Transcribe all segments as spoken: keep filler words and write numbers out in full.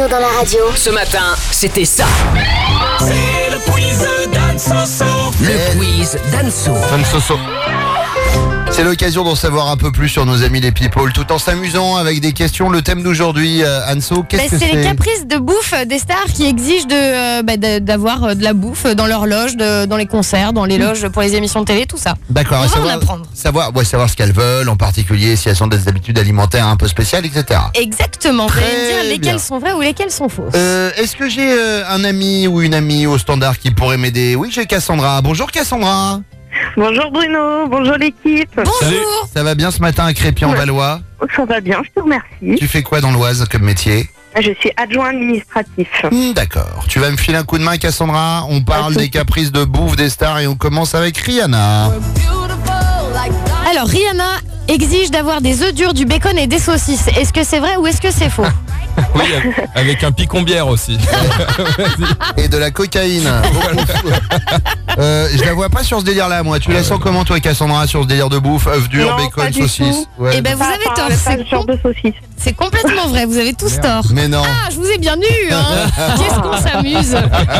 Bruno dans la radio. Ce matin, c'était ça. C'est le quiz d'Anne Soso. Le quiz d'Anso. Anne Soso. C'est l'occasion d'en savoir un peu plus sur nos amis les people, tout en s'amusant avec des questions. Le thème d'aujourd'hui, euh, Anso, qu'est-ce bah, que c'est? C'est les caprices de bouffe des stars qui exigent de, euh, bah, de- d'avoir de la bouffe dans leurs loges, de- dans les concerts, dans les loges pour les émissions de télé, tout ça. D'accord, On va en savoir, apprendre. savoir, ouais, savoir ce qu'elles veulent, en particulier si elles ont des habitudes alimentaires un peu spéciales, et cetera. Exactement, vous allez me Très dire lesquelles bien. sont vraies ou lesquelles sont fausses. Euh, Est-ce que j'ai euh, un ami ou une amie au standard qui pourrait m'aider? Oui, j'ai Cassandra. Bonjour Cassandra. Bonjour Bruno, bonjour l'équipe. Bonjour. Ça va bien ce matin à Crépy-en-Valois? Ça va bien, je te remercie. Tu fais quoi dans l'Oise comme métier? Je suis adjoint administratif. Hmm, D'accord. Tu vas me filer un coup de main, Cassandra. On parle des caprices de bouffe des stars et on commence avec Rihanna. Alors, Rihanna exige d'avoir des œufs durs, du bacon et des saucisses. Est-ce que c'est vrai ou est-ce que c'est faux? Oui, avec un picombière aussi. Et de la cocaïne. euh, je la vois pas sur ce délire-là, moi. Tu la sens comment, toi, Cassandra, sur ce délire de bouffe, œufs durs, Non, bacon, pas du saucisses? tout. Ouais. Eh ben, vous Pas- avez pas- tort. pas C'est le genre com- de saucisse. c'est complètement vrai. Vous avez tous tort. Mais non. Ah, je vous ai bien eu, hein. Qu'est-ce qu'on s'amuse.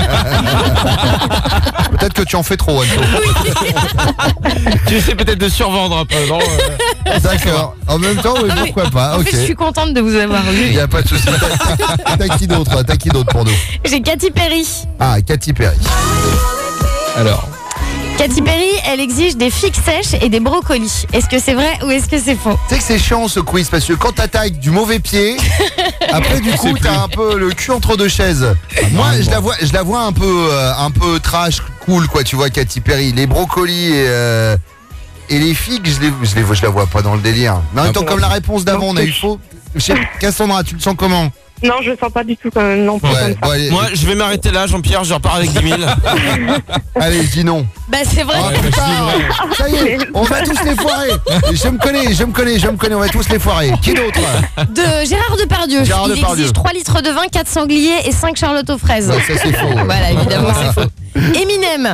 Peut-être que tu en fais trop, Anso. Tu essaies peut-être de survendre un peu, non euh, D'accord. En même temps, oui, pourquoi pas. En Ok. fait, je suis contente de vous avoir Il eu. n'y a pas de souci. T'as t'as qui d'autre? T'as qui d'autre pour nous? J'ai Katy Perry. Ah, Katy Perry. Alors, Katy Perry, elle exige des figues sèches et des brocolis. Est-ce que c'est vrai ou est-ce que c'est faux? Tu sais que c'est chiant ce quiz parce que quand t'attaques du mauvais pied, après du coup t'as un peu le cul entre deux chaises. Moi je la vois, je la vois un peu, euh, un peu trash, cool quoi. Tu vois Katy Perry, les brocolis et, euh, et les figues, je les, je les vois, je la vois pas dans le délire. Mais en même temps comme la réponse d'avant, on a eu faux. Je sais- Cassandra, tu le sens comment? Non, je sens pas du tout quand même non plus Ouais. comme ça. Bon, allez, moi je vais m'arrêter là, Jean-Pierre, je repars avec dix mille. allez, je dis non. Bah, c'est vrai. Ah, Ouais, bah, je dis vrai. Ça y est, on va tous les foirer. Je me connais, je me connais, je me connais, on va tous les foirer. Qui d'autre? De Gérard Depardieu. Gérard Il Depardieu. exige trois litres de vin, quatre sangliers et cinq charlottes aux fraises. Ouais, ça c'est faux. ouais. Voilà, évidemment, c'est faux. Eminem.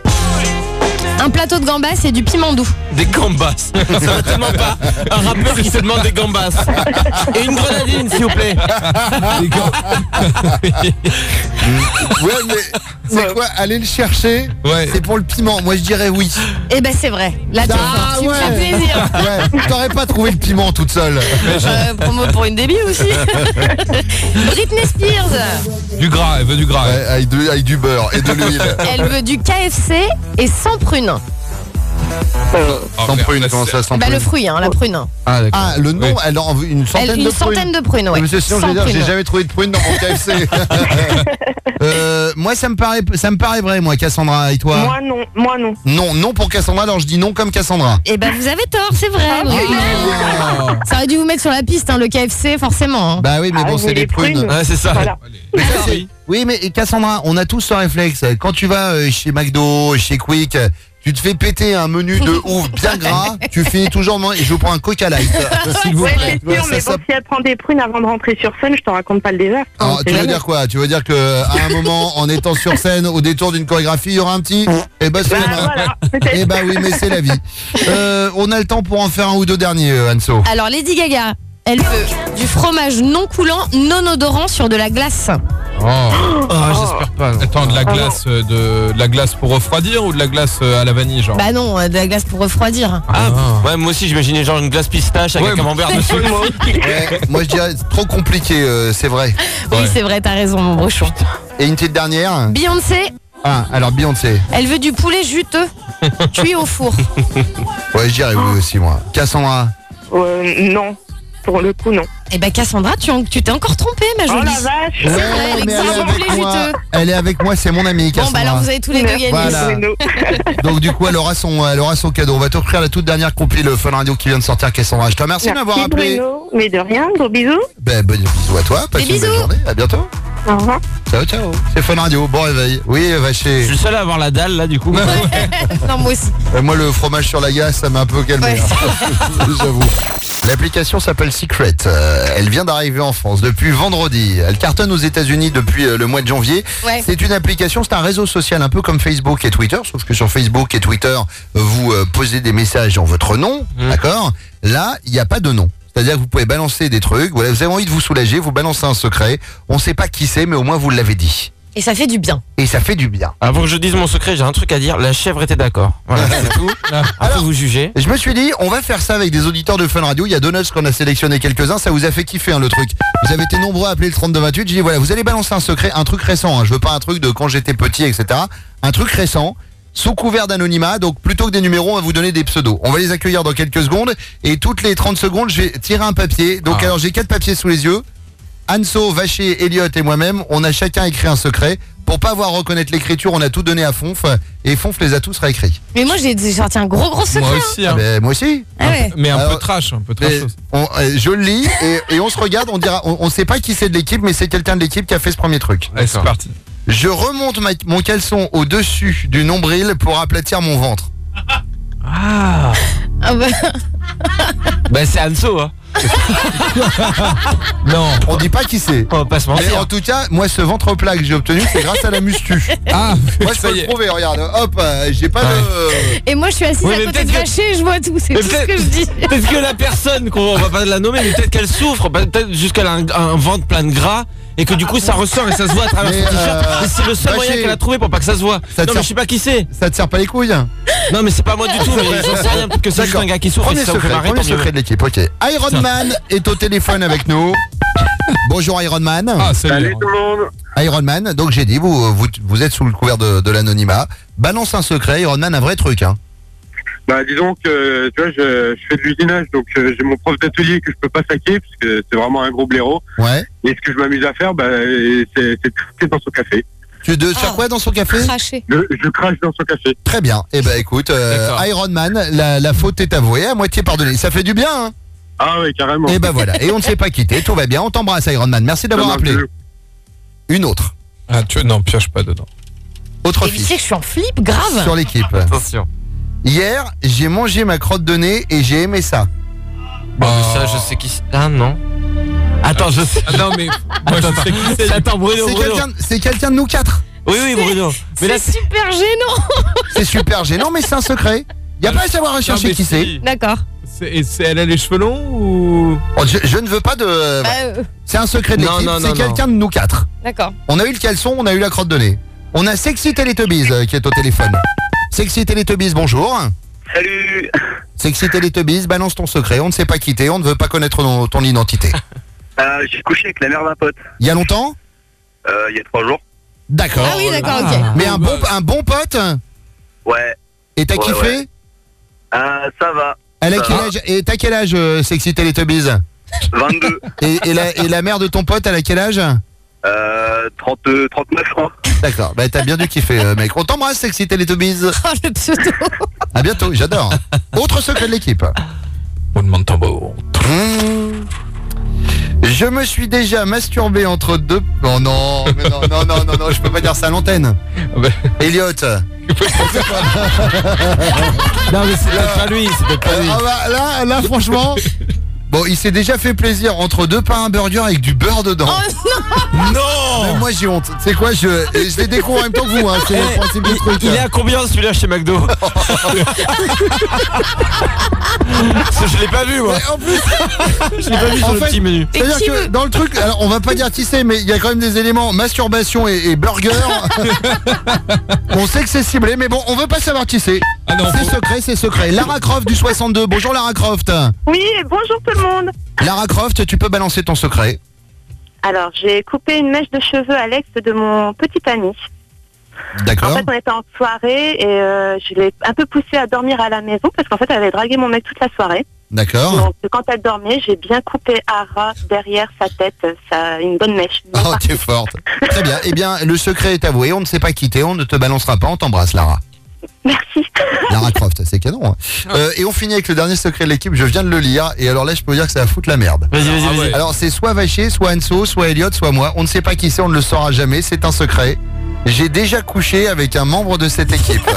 Un plateau de gambas et du piment doux. Des gambas. Ça va tellement pas. Un rappeur qui se demande des gambas. Et une grenadine, s'il vous plaît. Des gambas. Ouais, mais c'est quoi? Aller le chercher, Ouais. c'est pour le piment. Moi, je dirais oui. Eh ben, c'est vrai. Là, tu, Ah, tu me ouais. fais plaisir. Ouais, t'aurais pas trouvé le piment toute seule. Euh, promo pour une débile aussi. Britney Spears. Du gras, elle veut du gras. Ouais, avec, du, avec du beurre et de l'huile. Elle veut du K F C et sans prune. Oh, Sans merde, prune, là, comment c'est- ça, sans Bah, prune? le fruit, hein, la prune. Ah, d'accord. Ah, le nom, Oui. elle en veut une centaine Elle, de une prunes. centaine de prunes, ouais. Mais c'est sinon, je Sans veux dire, j'ai prune. jamais trouvé de prunes dans mon K F C. euh, moi, ça me paraît, ça me paraît vrai, moi, Cassandra. Et toi? Moi non, moi non. Non, non pour Cassandra. Alors, je dis non comme Cassandra. Eh ben, vous avez tort, c'est vrai. Bruno. Oh. Ça aurait dû vous mettre sur la piste, hein, le K F C, forcément. Hein. Bah oui, mais Ah, bon, mais c'est des les prunes. prunes. Ouais, c'est ça. Voilà. Mais ça, D'accord. c'est- oui, mais Cassandra, on a tous ce réflexe. Quand tu vas euh, chez McDo, chez Quick, tu te fais péter un menu de ouf bien gras, tu finis toujours en je prends un Coca Light. S'il vous Ouais, plaît. c'est sûr, Ça, mais ça- bon, si elle prend des prunes avant de rentrer sur scène, je te raconte pas le désastre. hein, Alors, on tu sait veux jamais. dire quoi? Tu veux dire que à un moment, en étant sur scène, au détour d'une chorégraphie, il y aura un petit? Eh ben, c'est Bah, voilà, peut-être. Eh ben oui, mais c'est la vie. Euh, on a le temps pour en faire un ou deux derniers, euh, Anso. Alors, Lady Gaga, elle veut du fromage non coulant, non odorant sur de la glace. Oh. Ah, j'espère pas. Attends, de la glace, euh, de, de la glace pour refroidir ou de la glace euh, à la vanille, genre? Bah non, euh, de la glace pour refroidir. Ah, ouais, moi aussi j'imaginais genre une glace pistache avec Ouais, un camembert dessus. Ouais, moi, je dirais c'est trop compliqué, euh, c'est vrai. Oui, Ouais. c'est vrai, t'as raison, mon brochon. Et une petite dernière. Beyoncé, Ah, alors Beyoncé. elle veut du poulet juteux, cuit au four. Ouais, je dirais oui aussi, moi. Cassandra. Euh, non, pour le coup, non. Eh ben, Cassandra, tu, en- tu t'es encore trompée, ma Oh jolie. la vache. C'est vrai, elle mais exige elle est du avec poulet moi. juteux. Elle est avec moi, c'est mon amie, Bon, Cassandra. bah alors, vous avez tous les deux gagné. Voilà. Bruno. Donc du coup, elle aura son, elle aura son cadeau. On va t'offrir la toute dernière compile Fun Radio qui vient de sortir, Cassandra. Je te remercie de m'avoir Merci appelé. Bruno, mais de rien, gros bisous. Ben, bon bisous à toi. Passe Des une belle bisous. journée. À bientôt. Au revoir. Ciao, ciao. C'est Fun Radio. Bon réveil. Oui, va Je chez. suis le seul à avoir la dalle là du coup. Non, moi aussi. Euh, moi, le fromage sur la glace, ça m'a un peu calmé. Ouais. hein. J'avoue. L'application s'appelle Secret. Euh, elle vient d'arriver en France depuis vendredi. Elle cartonne aux États-Unis depuis euh, le mois de janvier. Ouais. C'est une application, c'est un réseau social un peu comme Facebook et Twitter, sauf que sur Facebook et Twitter, euh, vous euh, posez des messages en votre nom, Mmh. d'accord? Là, il n'y a pas de nom. C'est-à-dire que vous pouvez balancer des trucs, voilà, vous avez envie de vous soulager, vous balancez un secret, on sait pas qui c'est, mais au moins vous l'avez dit. Et ça fait du bien. Et ça fait du bien. Avant que je dise mon secret, j'ai un truc à dire. La chèvre était d'accord. Voilà, c'est tout. Après, Alors, vous jugez. Je me suis dit, on va faire ça avec des auditeurs de Fun Radio. Il y a Donuts qu'on a sélectionné quelques-uns, ça vous a fait kiffer hein, le truc. Vous avez été nombreux à appeler le trente-deux vingt-huit. J'ai dit voilà, vous allez balancer un secret, un truc récent. Hein. Je veux pas un truc de quand j'étais petit, et cetera. Un truc récent, sous couvert d'anonymat. Donc plutôt que des numéros, on va vous donner des pseudos. On va les accueillir dans quelques secondes. Et toutes les trente secondes, je vais tirer un papier. Donc Ah. alors j'ai quatre papiers sous les yeux. Anso, Vacher, Elliot et moi-même, on a chacun écrit un secret. Pour pas avoir à reconnaître l'écriture, on a tout donné à Fonf. Et Fonf les a tous réécrits. Mais moi, j'ai j'ai sorti un gros gros secret. Moi hein. aussi, Ah hein. ben, moi aussi. Ah ouais. Mais un Alors, peu trash, un peu trash. Mais aussi. on- euh, je le lis et, et on se regarde, on dira, on, on sait pas qui c'est de l'équipe, mais c'est quelqu'un de l'équipe qui a fait ce premier truc. Allez, c'est parti. Je remonte ma- mon caleçon au-dessus du nombril pour aplatir mon ventre. Ah. Ah bah, Bah, c'est Anso, hein. Non. On dit pas qui c'est. On va pas se Mais mentir. en tout cas, moi ce ventre plat que j'ai obtenu, c'est grâce à la muscu. Ah, Moi je ça peux y le est. prouver, regarde, hop, euh, j'ai pas de... et moi, je suis assise Oui, à mais côté de peut-être que- Vacher et je vois tout. C'est Mais tout ce peut-être- que je dis. Peut-être que la personne, qu'on on va pas la nommer, mais peut-être qu'elle souffre, peut-être jusqu'elle a un, un ventre plein de gras, et que du coup ça ressort et ça se voit à travers Mais, son t-shirt. euh, Et c'est le seul bah, moyen c'est- qu'elle a trouvé pour pas que ça se voit. Ça te Non, mais sert- je sais pas qui c'est. Ça te sert pas les couilles? Non, mais c'est pas moi du tout, mais j'en sais rien. Peut-être que c'est juste D'accord. un gars qui souffre et Premier si ça vous fait secret, marrer, premier tant mieux. secret de l'équipe, ok. Iron Man est au téléphone avec nous. Bonjour Iron Man. Ah, salut. Salut tout le monde. Iron Man, donc j'ai dit, vous, vous, vous êtes sous le couvert de, de l'anonymat. Balance un secret, Iron Man, un vrai truc. Hein. Bah disons que tu vois, je, je fais de l'usinage, donc euh, j'ai mon prof d'atelier que je peux pas saquer parce que c'est vraiment un gros blaireau. Ouais. Et ce que je m'amuse à faire, bah, c'est c'est de cracher dans son café. Tu de faire Ah. quoi dans son café? Craché. Je, je crache dans son café. Très bien. Eh ben écoute, euh, D'accord. Iron Man, la, la faute est avouée, à moitié pardonnée. Ça fait du bien, hein? Ah ouais, carrément. Et ben voilà. Et on ne s'est pas quitté, tout va bien. On t'embrasse Iron Man. Merci d'avoir Ça marche. appelé. Une autre. Ah, tu... Non, pioche pas dedans. Autre Et tu sais fiche que je suis en flip grave. sur l'équipe. Attention. Hier, j'ai mangé ma crotte de nez et j'ai aimé ça. Bon, mais ça, je sais qui c'est. Ah non. Attends, je sais. Ah, non, mais moi je sais qui c'est. Attends, Bruno, C'est Bruno. quelqu'un c'est quelqu'un de nous quatre. Oui, oui, Bruno. Mais là, C'est super gênant. C'est super gênant, mais c'est un secret. Y a pas à savoir à Non, chercher mais qui c'est. si. D'accord. C'est- et c'est- Elle a les cheveux longs ou. Oh, je, je ne veux pas de... Bah, euh, C'est un secret de Non, l'équipe, non, c'est non, quelqu'un de nous quatre. d'accord. On a eu le caleçon, on a eu la crotte de nez. On a Sexy Teletubbies euh, qui est au téléphone. Sexy Teletubbies, bonjour. Salut. Sexy Teletubbies, balance ton secret. On ne s'est pas quitté, on ne veut pas connaître ton, ton identité. Euh, j'ai couché avec la mère d'un pote Il y a longtemps? euh, il y a trois jours. D'accord. Ah oui, d'accord, Ah. ok. Mais un bon, un bon pote. Ouais. Et t'as Ouais, kiffé? ouais. Euh, ça va. Elle a Ça quel va. âge? Et t'as quel âge, euh, Sexy Teletubbies? vingt-deux. et, et, la, et la mère de ton pote, elle a quel âge? euh, trente, trente-neuf, je crois. D'accord, bah t'as bien dû kiffer, euh, mec. On t'embrasse, Sexy Teletubbies. Oh, le pseudo. À bientôt, j'adore. Autre secret de l'équipe. Roulement de tambour. Mmh. Je me suis déjà masturbé entre deux... Oh non, mais non, non, non, non, non, je peux pas dire ça à l'antenne. Ah bah. Elliot. euh, non, mais c'est peut-être pas lui, c'est peut-être pas lui. ah bah, là, là, franchement... Bon, il s'est déjà fait plaisir entre deux pains à burger avec du beurre dedans. Non. Même moi j'ai honte. C'est quoi, je, et je les découvre en même temps que vous, hein. C'est le Eh, principe du il, truc. il est à combien celui-là chez McDo? Parce que je l'ai pas vu, moi. Mais en plus, Je l'ai pas vu en sur le fait, petit menu. c'est-à-dire qui que veut- dans le truc, alors on va pas dire qui c'est, mais il y a quand même des éléments masturbation et, et burger. On sait que c'est ciblé, mais bon, on veut pas savoir qui c'est. Ah non, C'est faut- secret, c'est secret. Lara Croft du soixante-deux. Bonjour Lara Croft. Oui, bonjour tout le monde. Lara Croft, tu peux balancer ton secret. Alors, j'ai coupé une mèche de cheveux à l'ex de mon petit ami. En D'accord. fait, on était en soirée et euh, je l'ai un peu poussée à dormir à la maison parce qu'en fait, elle avait dragué mon mec toute la soirée. D'accord. Donc, quand elle dormait, j'ai bien coupé à ras derrière sa tête, ça, une bonne mèche. Oh, t'es forte. Très bien. Eh bien, le secret est avoué. On ne s'est pas quitté. On ne te balancera pas. On t'embrasse, Lara. Merci. Lara Croft, c'est canon. hein. Euh, et on finit avec le dernier secret de l'équipe. Je viens de le lire. Et alors là, je peux vous dire que ça va foutre la merde. Vas-y, vas-y, Ah vas-y. ouais. Alors, c'est soit Vacher, soit Anso, soit Elliot, soit moi. On ne sait pas qui c'est. On ne le saura jamais. C'est un secret. J'ai déjà couché avec un membre de cette équipe.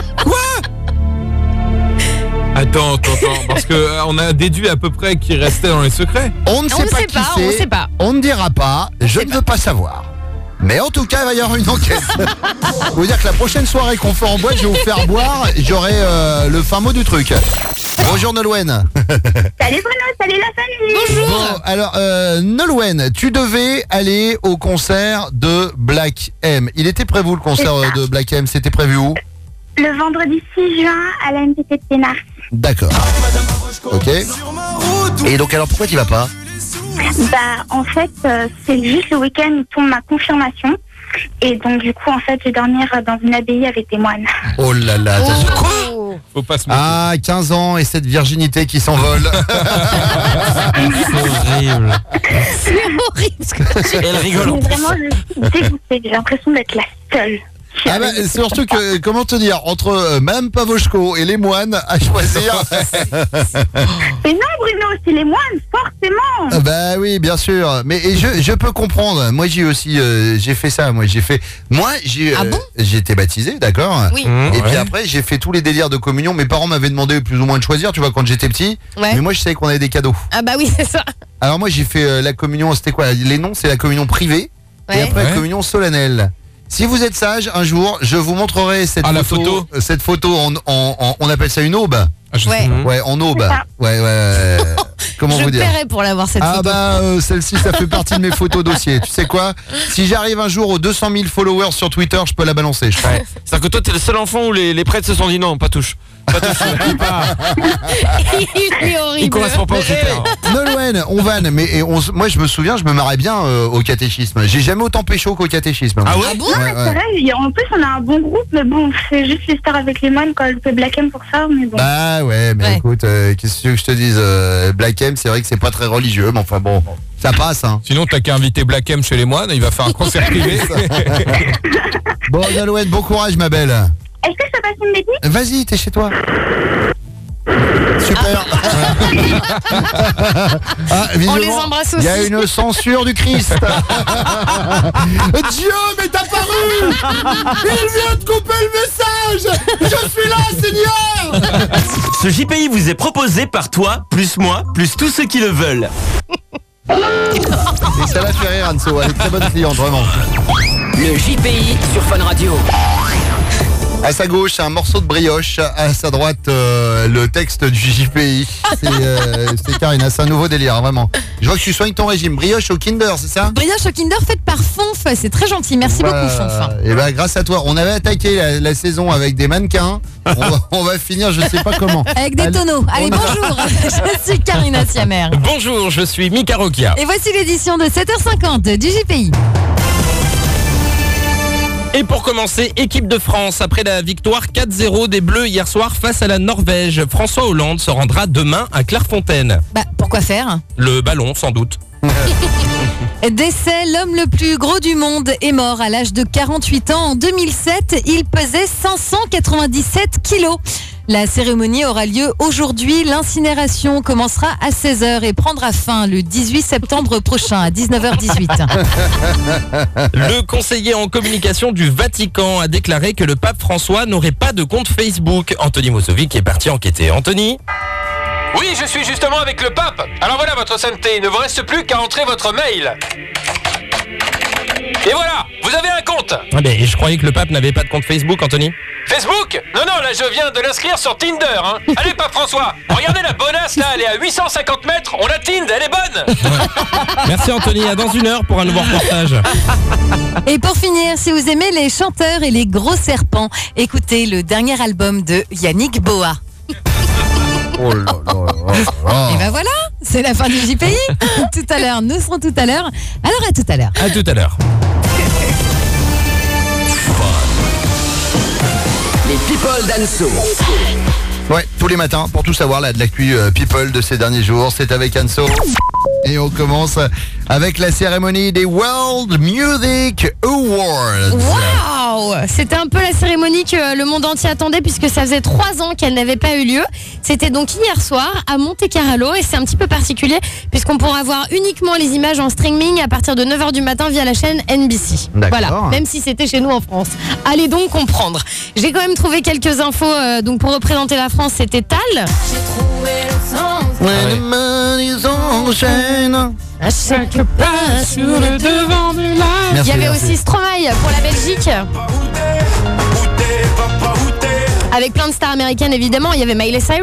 Attends, attends, attends. Parce que euh, on a déduit à peu près qui restait dans les secrets. On ne sait On ne pas sait qui pas, on ne c'est. sait pas. On ne dira pas. Je ne veux pas savoir. Mais en tout cas, il va y avoir une enquête. Vous dire que la prochaine soirée qu'on fait en boîte, je vais vous faire boire. J'aurai euh, le fin mot du truc. Bonjour Nolwenn. Salut Bruno, salut la famille. Bonjour. Bon, alors euh, Nolwenn, tu devais aller au concert de Black M. Il était prévu le concert C'est ça. de Black M, c'était prévu où? Le vendredi six juin à la M P T de Pénard. D'accord. Ok. Et donc alors pourquoi tu vas pas? Bah en fait, euh, c'est juste le week-end où tombe ma confirmation. Et donc du coup, en fait, je vais dormir dans une abbaye avec des moines. Oh là là, attention. Oh. Faut pas se moquer. Ah, quinze ans et cette virginité qui s'envole. C'est horrible. C'est horrible ce que tu Elle rigole en Mais plus. vraiment, je suis dégoûtée. J'ai l'impression d'être la seule. qui Ah bah, arrive. c'est surtout que, comment te dire, entre euh, Madame Pavoshko et les moines à choisir. Mais non Bruno, c'est les moines, forcément. Ah bah oui, bien sûr. Mais et je, je peux comprendre. Moi j'ai aussi, euh, j'ai fait ça. Moi j'ai fait, moi j'ai, Ah euh, bon j'ai été baptisé, d'accord. Oui. Mmh, Et puis ouais. après j'ai fait tous les délires de communion. Mes parents m'avaient demandé plus ou moins de choisir, tu vois, quand j'étais petit. Ouais. Mais moi je savais qu'on avait des cadeaux. Ah bah oui, c'est ça. Alors moi j'ai fait euh, la communion, c'était quoi? Les noms, c'est la communion privée et Ouais. après la Ouais. communion solennelle. Si vous êtes sage, un jour, je vous montrerai cette Ah, la photo, photo. euh, cette photo en, en- en- on appelle ça une aube. Ah, je Ouais. sais. Mmh. Ouais, en aube. C'est ça. Ouais, ouais. ouais. Comment Je vous dire? paierais pour l'avoir cette Ah photo. bah euh, celle-ci ça fait partie de mes photos dossiers. Tu sais quoi? Si j'arrive un jour aux deux cent mille followers sur Twitter, je peux la balancer. Je crois. Ouais. C'est-à-dire que toi, t'es le seul enfant où les, les prêtres se sont dit non, pas touche. Pas touche. il, pas- Il est horrible. il correspond pas aux critères. Nolwenn, on vanne, mais et on s- moi je me souviens, je me marrais bien euh, au catéchisme. J'ai jamais autant pécho qu'au catéchisme. Ah ouais? Ah bon? Ouais, C'est ouais. vrai, et en plus on a un bon groupe, mais bon, c'est juste l'histoire avec les moines, quoi. Je fais Black M pour ça, mais bon. Bah ouais, mais Ouais. écoute, euh, qu'est-ce que tu veux que je te dise? euh, Black M, c'est vrai que c'est pas très religieux, mais enfin bon, ça passe, hein. Sinon, t'as qu'à inviter Black M chez les moines, il va faire un concert privé. Bon, Nolwenn, bon courage, ma belle. Est-ce que je peux passer une bêtise? Vas-y, t'es chez toi. Super. Ah, On les visiblement, embrasse il y a aussi. une censure du Christ. Dieu m'est apparu. Il vient de couper le message. Je suis là, Seigneur. Ce J P I vous est proposé par toi, plus moi, plus tous ceux qui le veulent. Et ça l'a fait rire, Anso. Elle est très bonne cliente, vraiment. Le J P I sur Fun Radio. À sa gauche, un morceau de brioche. À sa droite, euh, le texte du J P I. C'est euh, c'est Karina, c'est un nouveau délire, hein, vraiment. Je vois que tu soignes ton régime. Brioche au Kinder, c'est ça? Brioche au Kinder faite par Fonf, c'est très gentil. Merci beaucoup Fonf. Et bah grâce à toi, on avait attaqué la, la saison avec des mannequins. On va, on va finir, je sais pas comment. Avec des Allez, tonneaux. Allez, on a- bonjour. Je suis Karina Siamer. Bonjour, je suis Mika Rokia. Et voici l'édition de sept heures cinquante du J P I. Et pour commencer, équipe de France, après la victoire quatre zéro des Bleus hier soir face à la Norvège, François Hollande se rendra demain à Clairefontaine. Bah, pourquoi faire? Le ballon, sans doute. Décès, l'homme le plus gros du monde est mort à l'âge de quarante-huit ans. En deux mille sept, il pesait cinq cent quatre-vingt-dix-sept kilos. La cérémonie aura lieu aujourd'hui. L'incinération commencera à seize heures et prendra fin le dix-huit septembre prochain à dix-neuf heures dix-huit. Le conseiller en communication du Vatican a déclaré que le pape François n'aurait pas de compte Facebook. Anthony Mosovic est parti enquêter. Anthony? Oui, je suis justement avec le pape. Alors voilà, votre sainteté, il ne vous reste plus qu'à entrer votre mail. Et voilà, vous avez un compte. Ah ben, je croyais que le pape n'avait pas de compte Facebook, Anthony. Facebook? Non, non, là je viens de l'inscrire sur Tinder. Hein. Allez, pape François, regardez la bonasse là, elle est à huit cent cinquante mètres, on la Tind, elle est bonne. Merci Anthony, à dans une heure pour un nouveau reportage. Et pour finir, si vous aimez les chanteurs et les gros serpents, écoutez le dernier album de Yannick Boa. Oh là là là là. Et ben voilà, c'est la fin du J P I. Tout à l'heure, nous serons tout à l'heure. Alors à tout à l'heure. À tout à l'heure. Les people d'Anso. Ouais, tous les matins, pour tout savoir, là, de l'actu euh, people de ces derniers jours, c'est avec Anso. Et on commence avec la cérémonie des World Music Awards. Waouh! C'était un peu la cérémonie que le monde entier attendait puisque ça faisait trois ans qu'elle n'avait pas eu lieu. C'était donc hier soir à Monte Carlo et c'est un petit peu particulier puisqu'on pourra voir uniquement les images en streaming à partir de neuf heures du matin via la chaîne N B C. D'accord. Voilà, même si c'était chez nous en France. Allez donc comprendre. J'ai quand même trouvé quelques infos euh, donc pour représenter la France, c'était Tal. When the money's on the chain. À chaque pas sur le devant de la... Il Merci, y avait merci. aussi Stromae pour la Belgique. avec plein de stars américaines évidemment. Il y avait Miley Cyrus.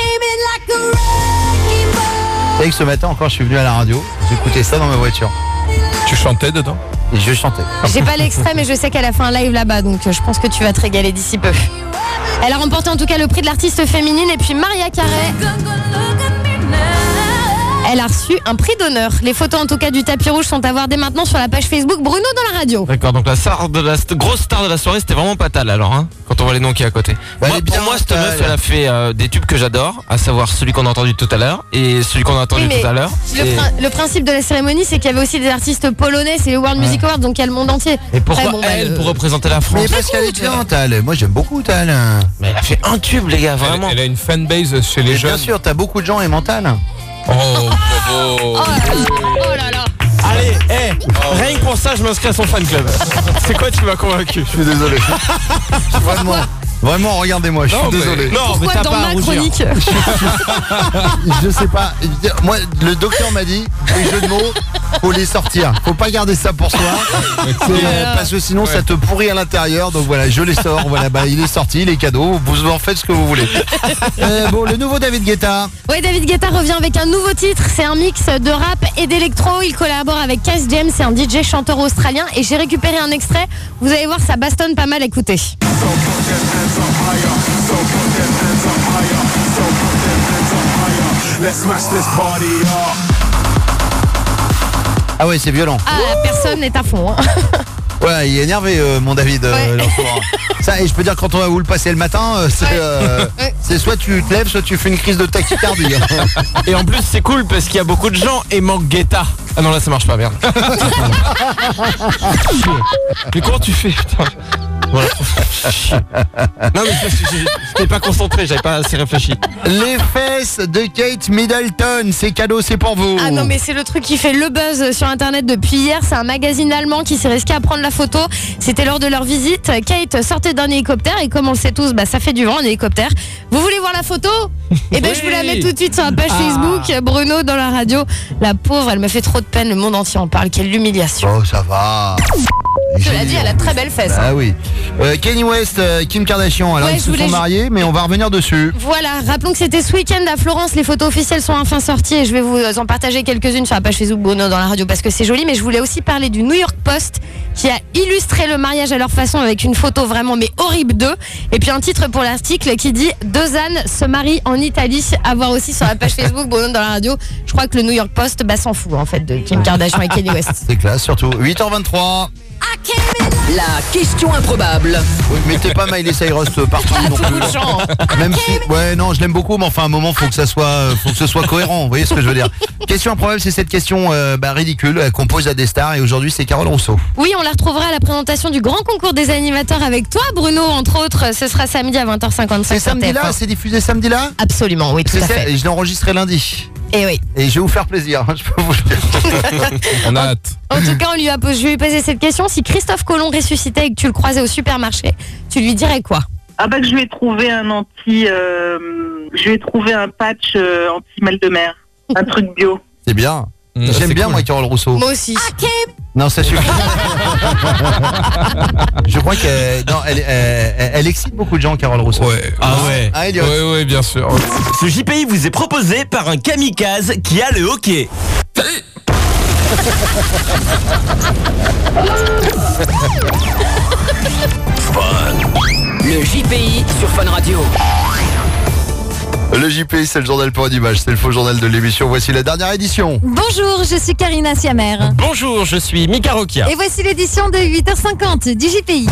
Et que ce matin encore, je suis venu à la radio, j'écoutais ça dans ma voiture. Tu chantais dedans? Et je chantais. J'ai pas l'extrait, mais je sais qu'elle a fait un live là-bas, donc je pense que tu vas te régaler d'ici peu. Elle a remporté en tout cas le prix de l'artiste féminine. Et puis Mariah Carey, elle a reçu un prix d'honneur. Les photos en tout cas du tapis rouge sont à voir dès maintenant sur la page Facebook Bruno dans la radio. D'accord, donc la, star de la st- grosse star de la soirée, c'était vraiment pas Tal alors, hein, quand on voit les noms qui est à côté. Bah, Moi, elle est bien, pour moi, cette Tal. meuf, elle a fait euh, des tubes que j'adore, à savoir celui qu'on a entendu tout à l'heure et celui qu'on a entendu Oui, mais tout à l'heure. Le, Et- prin- le principe de la cérémonie, c'est qu'il y avait aussi des artistes polonais, c'est les World Music Awards, donc il y a le monde entier. Et pourquoi Après, bon, bah, elle le- pour représenter la France? Mais parce qu'elle est bien, Tal. Moi, j'aime beaucoup Tal. Mais elle a fait un tube, les gars, Elle, vraiment. elle a une fanbase chez les Et jeunes. bien sûr, t'as beaucoup de gens aimant Tal. Oh, bravo. Oh là là, oh là là. Allez, hey, rien que pour ça, je m'inscris à son fan club. C'est quoi, tu m'as convaincu? Je suis désolé. Vraiment, vraiment, regardez-moi, je suis Non, mais- désolé. Non, mais Pourquoi t'as dans pas à ma rougir. chronique Je sais pas. Moi, le docteur m'a dit, les jeux de mots, faut les sortir. Faut pas garder ça pour soi. C'est, euh, parce que sinon, ça te pourrit à l'intérieur. Donc voilà, je les sors. Voilà, bah, il est sorti, les cadeaux. Vous en faites ce que vous voulez. Euh, bon, le nouveau David Guetta. Ouais, David Guetta revient avec un nouveau titre. C'est un mix de rap et d'électro. Il collabore avec Cass James, c'est un D J chanteur australien. Et j'ai récupéré un extrait. Vous allez voir, ça bastonne pas mal. Écoutez. Ah ouais, c'est violent. Ah, personne n'est à fond. hein. Ouais, il est énervé, euh, mon David. euh, Ouais. l'enfoiré. Ça, et je peux dire, quand on va vous le passer le matin, euh, c'est, Ouais. euh, Ouais. c'est soit tu te lèves, soit tu fais une crise de tachycardie. Et en plus, c'est cool parce qu'il y a beaucoup de gens aimant Guetta. Ah non, là, ça marche pas, merde. Mais comment tu fais, putain? Voilà. Non, mais c'est parce que j'ai- j'étais pas concentré, j'avais pas assez réfléchi. Les fesses de Kate Middleton, c'est cadeau, c'est pour vous. Ah non, mais c'est le truc qui fait le buzz sur internet depuis hier. C'est un magazine allemand qui s'est risqué à prendre la photo. C'était lors de leur visite. Kate sortait d'un hélicoptère et comme on le sait tous, bah, ça fait du vent un hélicoptère. Vous voulez voir la photo? Eh ben, Oui. je vous la mets tout de suite sur la page Ah. Facebook. Bruno dans la radio. La pauvre, elle me fait trop de peine. Le monde entier en parle. Quelle humiliation. Oh, ça va. Je l'ai dit, elle a très belle fesse. hein. Ah oui. Euh, Kanye West, euh, Kim Kardashian, alors Ouais, ils je se voulais sont ju- mariés, mais on va revenir dessus. Voilà, rappelons que c'était ce week-end à Florence. Les photos officielles sont enfin sorties et je vais vous en partager quelques-unes sur la page Facebook Bruno dans la radio parce que c'est joli. Mais je voulais aussi parler du New York Post qui a illustré le mariage à leur façon avec une photo vraiment mais horrible d'eux. Et puis un titre pour l'article qui dit deux ânes se marient en Italie. À voir aussi sur la page Facebook Bruno dans la radio. Je crois que le New York Post bah, s'en fout en fait de Kim Kardashian et Kanye West. C'est classe, surtout. huit heures vingt-trois. La question improbable. Oui, mettez pas Miley Cyrus euh, partout non Beaucoup de plus. gens. Même si, ouais, non, je l'aime beaucoup, mais enfin, à un moment, faut que ça soit, euh, faut que ce soit cohérent. Vous voyez ce que je veux dire? Question improbable, c'est cette question euh, bah, ridicule euh, qu'on pose à des stars, et aujourd'hui, c'est Carole Rousseau. Oui, on la retrouvera à la présentation du grand concours des animateurs avec toi Bruno entre autres. Ce sera samedi à vingt heures cinquante-cinq. C'est sur samedi T F un. là, c'est diffusé samedi là. Absolument, oui, tout C'est à ça, fait. et je l'ai enregistré lundi. Et oui. Et je vais vous faire plaisir, je peux vous le dire. On a hâte. En tout cas, on lui a posé, je lui ai posé cette question. Si Christophe Colomb ressuscitait et que tu le croisais au supermarché, tu lui dirais quoi? Ah bah que je lui ai trouvé un anti, euh, je lui ai trouvé un patch euh, anti-mal de mer, un truc bio. C'est bien. Mmh, J'aime c'est bien cool. moi Carole Rousseau. Moi aussi. Non, ça suffit. Je crois qu'elle non, elle, elle, elle excite beaucoup de gens, Carole Rousseau. Ouais. Ah ouais. Ah, Elliot. Ouais, ouais, bien sûr. Ce J P I vous est proposé par un kamikaze qui a le hockey. Le J P I sur Fun Radio. Le J P, c'est le journal pour une image, c'est le faux journal de l'émission. Voici la dernière édition. Bonjour, je suis Karina Siamer. Bonjour, je suis Mika Rokia. Et voici l'édition de huit heures cinquante du J P I.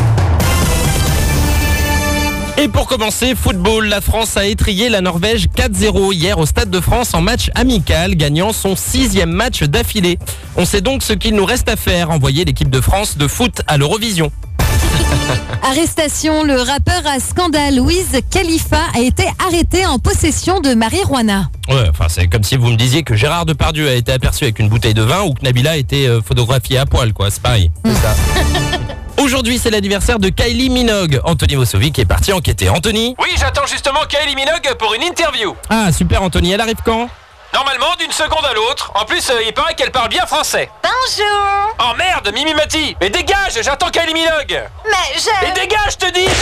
Et pour commencer, football, la France a étrillé la Norvège quatre zéro hier au Stade de France en match amical, gagnant son sixième match d'affilée. On sait donc ce qu'il nous reste à faire, envoyer l'équipe de France de foot à l'Eurovision. Arrestation, le rappeur à scandale Wiz Khalifa a été arrêté en possession de marijuana. Ouais, enfin c'est comme si vous me disiez que Gérard Depardieu a été aperçu avec une bouteille de vin ou que Nabila a été euh, photographiée à poil, quoi, c'est pareil. C'est ça. Aujourd'hui, c'est l'anniversaire de Kylie Minogue. Anthony Mossovic est parti enquêter. Anthony? Oui, j'attends justement Kylie Minogue pour une interview. Ah, super Anthony, elle arrive quand? Normalement, d'une seconde à l'autre. En plus, euh, il paraît qu'elle parle bien français. Bonjour. Oh merde, Mimi Mati. Mais dégage, j'attends Kylie Minogue. Mais je... Mais dégage, je te dis.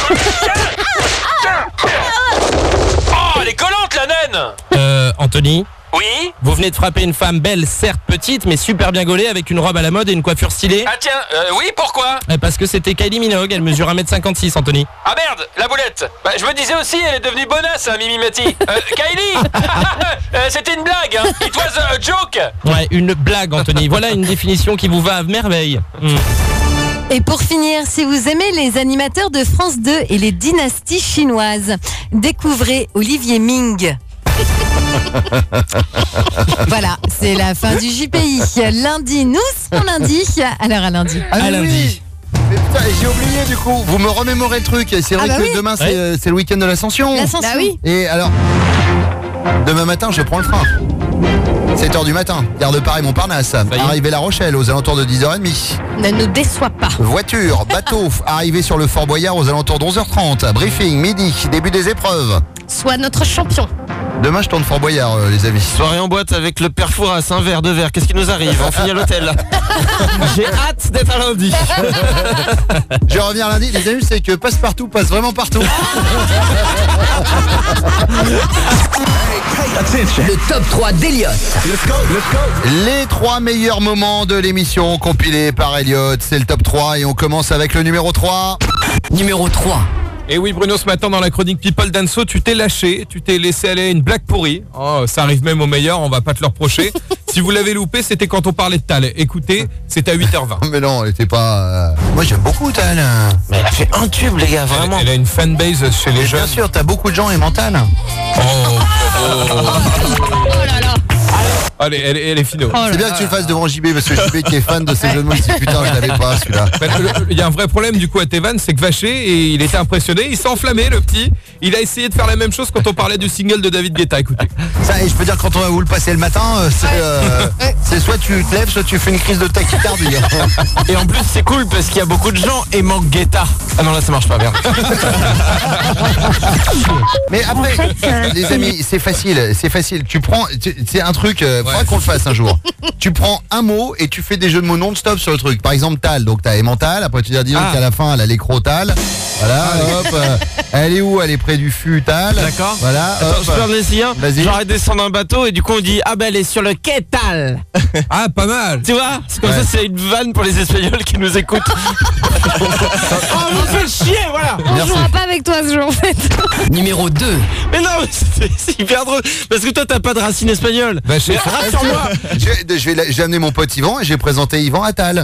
Oh, elle est collante, la naine. Euh, Anthony, Oui. vous venez de frapper une femme belle, certes petite, mais super bien gaulée, avec une robe à la mode et une coiffure stylée. Ah tiens, euh, oui, pourquoi? Euh, Parce que c'était Kylie Minogue, elle mesure un mètre cinquante-six, Anthony. Ah merde, la boulette. Bah, je me disais aussi, elle est devenue bonasse, hein, Mimi Mati. Euh, Kylie. euh, C'était une blague, hein. It was a joke. Ouais, une blague, Anthony. Voilà une définition qui vous va à merveille. Hmm. Et pour finir, si vous aimez les animateurs de France deux et les dynasties chinoises, découvrez Olivier Ming. Voilà, c'est la fin du J P I. Lundi, nous serons lundi. Alors à lundi. Ah, À mais lundi. oui. Mais putain, j'ai oublié du coup. Vous me remémorez le truc. C'est vrai Ah bah que oui. demain c'est Ouais. euh, c'est le week-end de l'Ascension. L'ascension. Bah oui. Et alors, demain matin, je prends le train. sept heures du matin, gare de Paris-Montparnasse. y est. Arrivé La Rochelle aux alentours de dix heures trente. Ne nous déçois pas. Voiture, bateau, arrivé sur le Fort Boyard aux alentours de onze heures trente. Briefing, midi, début des épreuves. Sois notre champion. Demain, je tourne Fort Boyard, euh, les amis. Soirée en boîte avec le père Fouras, un verre, deux verres. Qu'est-ce qui nous arrive? On finit à l'hôtel. J'ai hâte d'être à lundi. Je reviens lundi. Les amis, c'est que passe-partout passe vraiment partout. Le top trois d'Eliott. Les trois meilleurs moments de l'émission compilés par Elliot. C'est le top trois et on commence avec le numéro trois. Numéro trois. Et oui Bruno, ce matin dans la chronique People Danso, tu t'es lâché, tu t'es laissé aller à une blague pourrie. Oh, ça arrive même aux meilleurs, on va pas te le reprocher. Si vous l'avez loupé, c'était quand on parlait de Tal. Écoutez, c'était à huit heures vingt. Mais non, elle était pas... euh, Moi, j'aime beaucoup Tal. Mais elle a fait un tube, les gars, Elle, vraiment. elle a une fanbase chez les jeunes. Bien sûr, t'as beaucoup de gens et mental. Oh, Allez, elle, est- elle est finaux. Oh là C'est bien là. que tu le fasses devant J B parce que J B qui est fan de ces jeux de mots, il dit putain, je l'avais pas celui-là. Ben, le- Il y a un vrai problème du coup à Tevan, c'est que Vaché, et il était impressionné, il s'est enflammé le petit. Il a essayé de faire la même chose quand on parlait du single de David Guetta, écoutez. Ça, et je peux dire quand on va vous le passer le matin, euh, c'est euh, c'est soit tu te lèves, soit tu fais une crise de tachycardie. Et en plus, c'est cool parce qu'il y a beaucoup de gens et manque Guetta. Ah non, là, ça marche pas, merde. Mais après, En fait, euh, les amis, c'est facile, c'est facile. Tu prends, tu- c'est un truc, euh, faudra Ouais. qu'on le fasse un jour. Tu prends un mot et tu fais des jeux de mots non-stop sur le truc. Par exemple, Tal, donc t'as Emmental, après tu dis dis donc Ah. à la fin, elle a l'écro-Tal. Voilà, hop. euh, elle est où? Elle est près du fût Tal. D'accord. Voilà, Attends, hop. je peux en essayer un. Vas-y. Genre, elle descend d'un bateau et du coup, on dit ah ben elle est sur le quai Tal. Ah, pas mal. Tu vois? C'est comme Ouais. ça, c'est une vanne pour les Espagnols qui nous écoutent. Oh, vous faites chier, voilà. On Merci. jouera pas avec toi ce jeu en fait. Numéro deux. Mais non, mais c'est c'est hyper drôle. Parce que toi, t'as pas de racines espagnoles. Vaché. Mais rassure-moi. Je vais, je vais, j'ai amené mon pote Yvan et j'ai présenté Yvan à Tal.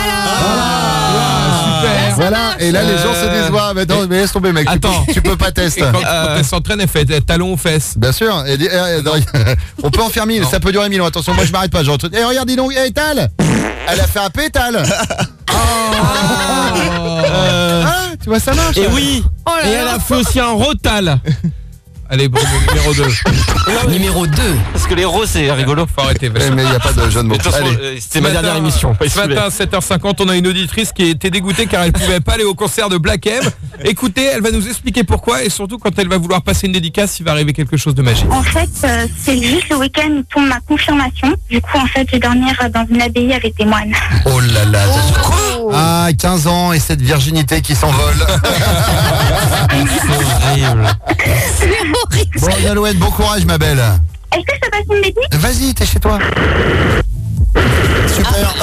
Super. Voilà, et là les gens se disent ouais, mais, non, mais laisse tomber mec, tu Attends. peux, tu peux pas tester. Et quand, quand elle s'entraîne, elle fait des talons aux fesses. Bien sûr, et, et- et- on peut en faire mille, ça peut durer mille ans. Attention, moi je m'arrête pas, genre. Et regarde, dis donc, hey, Tal, elle a fait un pétale. Euh, Hein, tu vois, ça marche. et hein. oui. Oh là Et là. elle a fait aussi un rotal. Allez, Bruno, numéro deux. Numéro deux. Parce que les roses, c'est rigolo. Faut arrêter, Vaché. Eh, mais il n'y a pas de jeu de mots. Mais de toute façon, Allez. euh, c'était ma dernière émission. Ce matin, à sept heures cinquante, on a une auditrice qui était dégoûtée car elle pouvait pas aller au concert de Black M. Écoutez, elle va nous expliquer pourquoi et surtout quand elle va vouloir passer une dédicace, il va arriver quelque chose de magique. En fait, euh, c'est juste le week-end où tombe ma confirmation. Du coup, en fait, je vais dormir dans une abbaye avec des moines. Oh là là. Ah, quinze ans et cette virginité qui s'envole. Bon, Nolwenn, bon courage ma belle. Est-ce que je peux passer une bêtise? Vas-y, t'es chez toi. Super.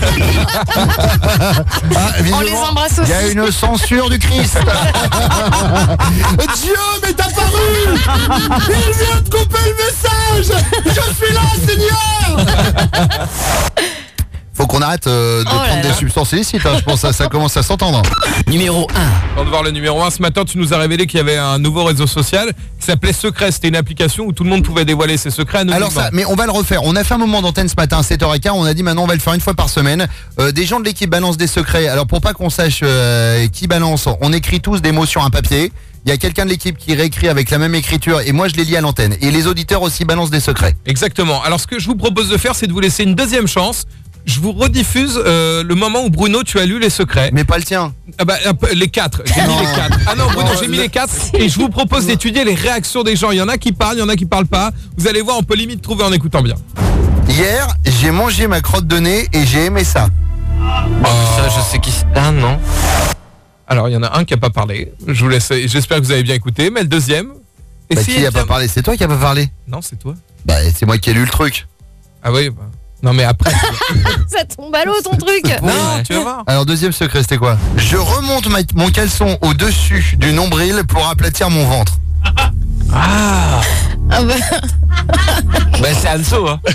Ah, On les visiblement, embrasse aussi. il y a une censure du Christ. Dieu, mais t'as paru. Il vient de couper le message. Je suis là, Seigneur. Faut qu'on arrête euh, de Oh là prendre là. des substances illicites, hein, je pense que ça, ça commence à s'entendre. Numéro un. Avant de voir le numéro un, ce matin, tu nous as révélé qu'il y avait un nouveau réseau social qui s'appelait Secret. C'était une application où tout le monde pouvait dévoiler ses secrets anonymement. Alors ça, mais on va le refaire. On a fait un moment d'antenne ce matin à sept heures quinze. On a dit maintenant on va le faire une fois par semaine. Euh, des gens de l'équipe balancent des secrets. Alors pour pas qu'on sache euh, qui balance, on écrit tous des mots sur un papier. Il y a quelqu'un de l'équipe qui réécrit avec la même écriture et moi je les lis à l'antenne. Et les auditeurs aussi balancent des secrets. Exactement. Alors ce que je vous propose de faire, c'est de vous laisser une deuxième chance. Je vous rediffuse euh, le moment où Bruno, tu as lu les secrets. Mais pas le tien. Ah bah, un peu- les quatre. J'ai mis Non. les quatre. Ah non, Bruno, Non, j'ai mis le- les quatre. Et je vous propose d'étudier les réactions des gens. Il y en a qui parlent, il y en a qui parlent pas. Vous allez voir, on peut limite trouver en écoutant bien. Hier, j'ai mangé ma crotte de nez et j'ai aimé ça. Ça, je sais qui c'est. Ah non. Alors, il y en a un qui a pas parlé. Je vous laisse. J'espère que vous avez bien écouté. Mais le deuxième. Et Bah, si qui a pas parlé? C'est toi qui a pas parlé? Non, c'est toi. Bah, c'est moi qui ai lu le truc. Ah oui. Bah... Non, mais après. Ça tombe à l'eau ton truc. Non, tu vas voir. Alors, deuxième secret, c'était quoi? Je remonte ma- mon caleçon au-dessus du nombril pour aplatir mon ventre. Ah. Ah bah, Bah, c'est Anso, hein.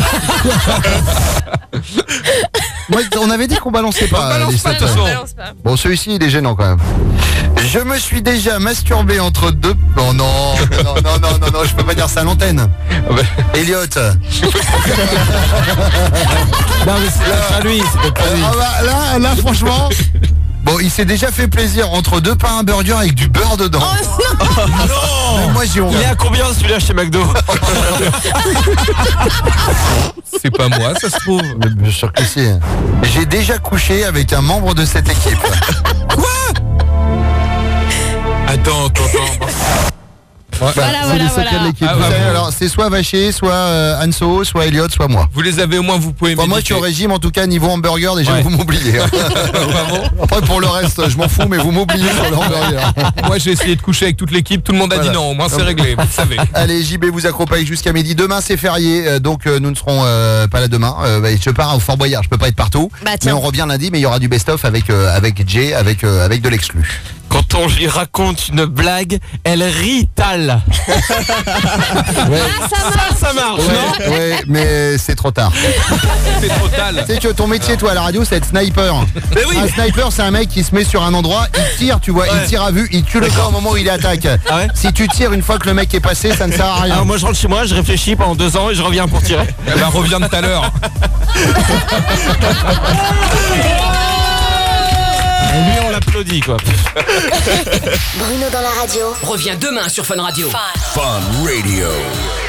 Moi, on avait dit qu'on balançait pas. On balance les pas, de secrets. toute façon. balance pas. Bon, celui-ci, il est gênant quand même. Je me suis déjà masturbé entre deux... Oh non, non, non, non, non, non, je peux pas dire ça à l'antenne. Elliot. Non, mais c'est peut-être pas lui, c'est peut-être pas lui. Ah bah, là, là, franchement... Bon, il s'est déjà fait plaisir entre deux pains hamburger avec du beurre dedans. Même moi, j'ai honte. Il est à combien celui-là chez McDo? C'est pas moi, ça se trouve. Mais bien sûr que si. J'ai déjà couché avec un membre de cette équipe. Attends, attends, attends. Bah, Voilà, c'est voilà, les secrets voilà. de l'équipe. Ah, Vous bah, savez, bon. alors, c'est soit Vacher, soit euh, Anso, soit Elliot, soit moi. Vous les avez au moins, vous pouvez Bon, moi, je suis au méditer. régime, en tout cas, niveau hamburger, déjà, Ouais. vous m'oubliez. Après, pour le reste, je m'en fous, mais vous m'oubliez sur le hamburger. Moi, j'ai essayé de coucher avec toute l'équipe. Tout le monde a Voilà. dit non. Au moins, c'est réglé. Vous le savez. Allez, J B vous accompagne jusqu'à midi. Demain, c'est férié, euh, donc euh, nous ne serons euh, pas là demain. Euh, bah, je pars au Fort Boyard, je peux pas être partout. Bah, mais tiens. on revient lundi, mais il y aura du best-of avec, euh, avec Jay, avec, euh, avec de l'exclu. Quand on lui raconte une blague, elle rit tal. Ouais. Ah, ça marche. Ça marche, non? Ouais, ouais, mais c'est trop tard. C'est total. Tu sais que ton métier, toi, à la radio, c'est être sniper. Mais oui. Un sniper, c'est un mec qui se met sur un endroit, il tire, tu vois, Ouais. il tire à vue, il tue le gars au moment où il attaque. Ah ouais? Si tu tires une fois que le mec est passé, ça ne sert à rien. Alors moi je rentre chez moi, je réfléchis pendant deux ans et je reviens pour tirer. Elle va revenir tout à l'heure. Lui on l'applaudit quoi. Bruno dans la radio. Reviens demain sur Fun Radio. Fun Radio.